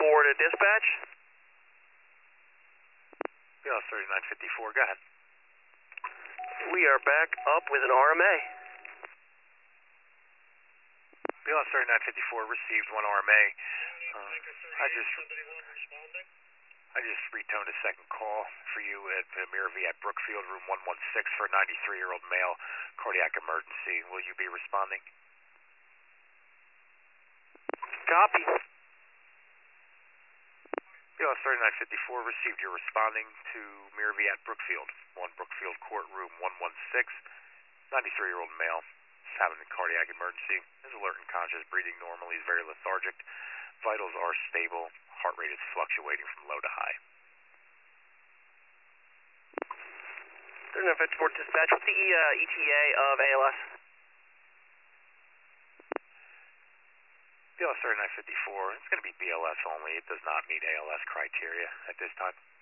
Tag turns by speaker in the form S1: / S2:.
S1: to dispatch.
S2: BLS 3954, go ahead.
S1: We are back up with an RMA.
S2: BLS 3954 received one RMA. I just retoned a second call for you at Miravi at Brookfield, room 116 for a 93-year-old male, cardiac emergency. Will you be responding?
S1: Copy.
S2: BLS 3954 received. You're responding to Miravi at Brookfield, 1 Brookfield Court, room 116. 93-year-old male is having a cardiac emergency. Is alert and conscious, breathing normally, is very lethargic. Vitals are stable. Heart rate is fluctuating from low to high.
S1: 3954 dispatch. What's the ETA of ALS?
S2: BLS 3954, it's going to be BLS only. It does not meet ALS criteria at this time.